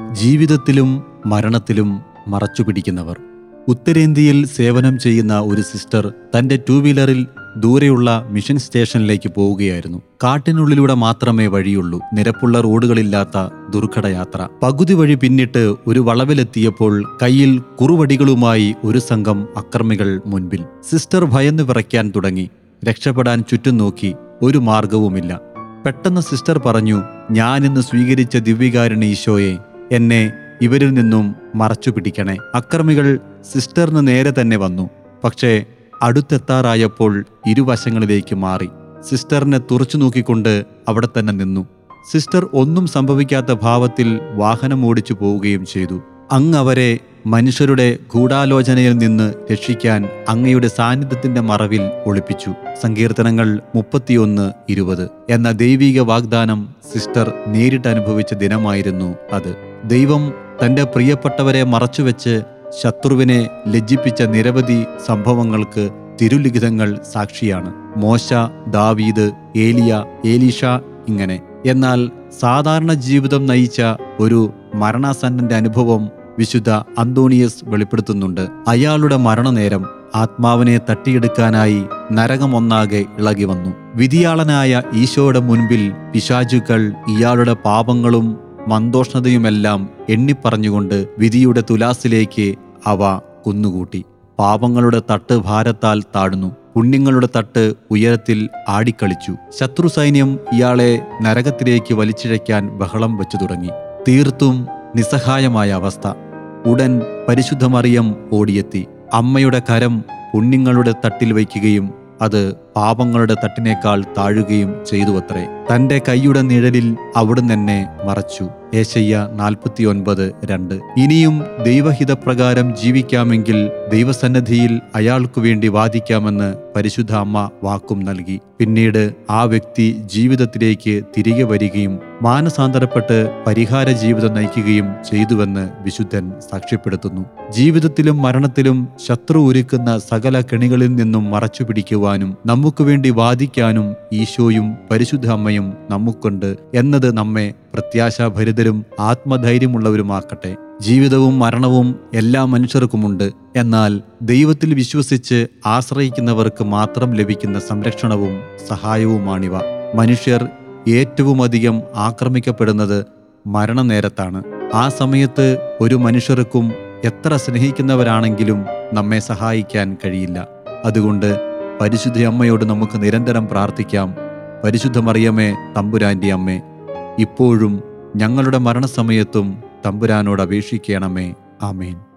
ജീവിതത്തിലും മരണത്തിലും മറച്ചുപിടിക്കുന്നവർ. ഉത്തരേന്ത്യയിൽ സേവനം ചെയ്യുന്ന ഒരു സിസ്റ്റർ തൻ്റെ 2 വീലറിൽ ദൂരെയുള്ള മിഷൻ സ്റ്റേഷനിലേക്ക് പോവുകയായിരുന്നു. കാട്ടിനുള്ളിലൂടെ മാത്രമേ വഴിയുള്ളൂ. നിരപ്പുള്ള റോഡുകളില്ലാത്ത ദുർഘടയാത്ര. പകുതി വഴി പിന്നിട്ട് ഒരു വളവിലെത്തിയപ്പോൾ കയ്യിൽ കുറുവടികളുമായി ഒരു സംഘം അക്രമികൾ മുൻപിൽ. സിസ്റ്റർ ഭയന്നു വിറയ്ക്കാൻ തുടങ്ങി. രക്ഷപ്പെടാൻ ചുറ്റും നോക്കി. ഒരു മാർഗവുമില്ല. പെട്ടെന്ന് സിസ്റ്റർ പറഞ്ഞു, ഞാനിന്ന് സ്വീകരിച്ച ദിവ്യകാരുണ്യ ഈശോയെ, എന്നെ ഇവരിൽ നിന്നും മറച്ചു പിടിക്കണേ. അക്രമികൾ സിസ്റ്ററിന് നേരെ തന്നെ വന്നു. പക്ഷേ അടുത്തെത്താറായപ്പോൾ ഇരുവശങ്ങളിലേക്ക് മാറി. സിസ്റ്ററിനെ തുറച്ചു നോക്കിക്കൊണ്ട് അവിടെ തന്നെ നിന്നു. സിസ്റ്റർ ഒന്നും സംഭവിക്കാത്ത ഭാവത്തിൽ വാഹനം ഓടിച്ചു പോവുകയും ചെയ്തു. അങ്ങ് അവരെ മനുഷ്യരുടെ ഗൂഢാലോചനയിൽ നിന്ന് രക്ഷിക്കാൻ അങ്ങയുടെ സാന്നിധ്യത്തിന്റെ മറവിൽ ഒളിപ്പിച്ചു. സങ്കീർത്തനങ്ങൾ 31:20 എന്ന ദൈവിക വാഗ്ദാനം സിസ്റ്റർ നേരിട്ട് അനുഭവിച്ച ദിനമായിരുന്നു അത്. ദൈവം തൻ്റെ പ്രിയപ്പെട്ടവരെ മറച്ചുവെച്ച് ശത്രുവിനെ ലജ്ജിപ്പിച്ച നിരവധി സംഭവങ്ങൾക്ക് തിരുലിഖിതങ്ങൾ സാക്ഷിയാണ്. മോശ, ദാവീദ്, ഏലിയ, ഏലീഷ ഇങ്ങനെ. എന്നാൽ സാധാരണ ജീവിതം നയിച്ച ഒരു മരണാസന്നന്റെ അനുഭവം വിശുദ്ധ അന്തോണിയസ് വെളിപ്പെടുത്തുന്നുണ്ട്. അയാളുടെ മരണനേരം ആത്മാവിനെ തട്ടിയെടുക്കാനായി നരകമൊന്നാകെ ഇളകി വന്നു. വിധിയാളനായ ഈശോയുടെ മുൻപിൽ പിശാചുക്കൾ ഇയാളുടെ പാപങ്ങളും മന്ദോഷ്ണതയുമെല്ലാം എണ്ണിപ്പറഞ്ഞുകൊണ്ട് വിധിയുടെ തുലാസിലേക്ക് അവ കുന്നുകൂട്ടി. പാപങ്ങളുടെ തട്ട് ഭാരത്താൽ താഴ്ന്നു, പുണ്യങ്ങളുടെ തട്ട് ഉയരത്തിൽ ആടിക്കളിച്ചു. ശത്രു സൈന്യം ഇയാളെ നരകത്തിലേക്ക് വലിച്ചിഴയ്ക്കാൻ ബഹളം വെച്ചു തുടങ്ങി. തീർത്തും നിസ്സഹായമായ അവസ്ഥ. ഉടൻ പരിശുദ്ധ മറിയം ഓടിയെത്തി. അമ്മയുടെ കരം പുണ്യങ്ങളുടെ തട്ടിൽ വയ്ക്കുകയും അത് പാപങ്ങളുടെ തട്ടിനേക്കാൾ താഴുകയും ചെയ്തുവത്രേ. തൻ്റെ കൈയുടെ നിഴലിൽ അവിടുന്ന് എന്നെ മറച്ചു. യേശയ്യ 49:2. ഇനിയും ദൈവഹിതപ്രകാരം ജീവിക്കാമെങ്കിൽ ദൈവസന്നിധിയിൽ അയാൾക്കു വേണ്ടി വാദിക്കാമെന്ന് പരിശുദ്ധ അമ്മ വാക്കും നൽകി. പിന്നീട് ആ വ്യക്തി ജീവിതത്തിലേക്ക് തിരികെ വരികയും മാനസാന്തരപ്പെട്ട് പരിഹാര ജീവിതം നയിക്കുകയും ചെയ്തുവെന്ന് വിശുദ്ധൻ സാക്ഷ്യപ്പെടുത്തുന്നു. ജീവിതത്തിലും മരണത്തിലും ശത്രു ഒരുക്കുന്ന സകല കെണികളിൽ നിന്നും മറച്ചു പിടിക്കുവാനും നമുക്ക് വേണ്ടി വാദിക്കാനും ഈശോയും പരിശുദ്ധ അമ്മയും നമുക്കുണ്ട് എന്നത് നമ്മെ പ്രത്യാശാഭരിതരും ആത്മധൈര്യമുള്ളവരുമാക്കട്ടെ. ജീവിതവും മരണവും എല്ലാ മനുഷ്യർക്കുമുണ്ട്. എന്നാൽ ദൈവത്തിൽ വിശ്വസിച്ച് ആശ്രയിക്കുന്നവർക്ക് മാത്രം ലഭിക്കുന്ന സംരക്ഷണവും സഹായവുമാണിവ. മനുഷ്യർ ഏറ്റവുമധികം ആക്രമിക്കപ്പെടുന്നത് മരണനേരത്താണ്. ആ സമയത്ത് ഒരു മനുഷ്യർക്കും എത്ര സ്നേഹിക്കുന്നവരാണെങ്കിലും നമ്മെ സഹായിക്കാൻ കഴിയില്ല. അതുകൊണ്ട് പരിശുദ്ധ അമ്മയോട് നമുക്ക് നിരന്തരം പ്രാർത്ഥിക്കാം. പരിശുദ്ധ മറിയമേ, തമ്പുരാന്റെ അമ്മേ, ഇപ്പോഴും ഞങ്ങളുടെ മരണസമയത്തും തമ്പുരാനോട് അപേക്ഷിക്കണമേ. ആമേൻ.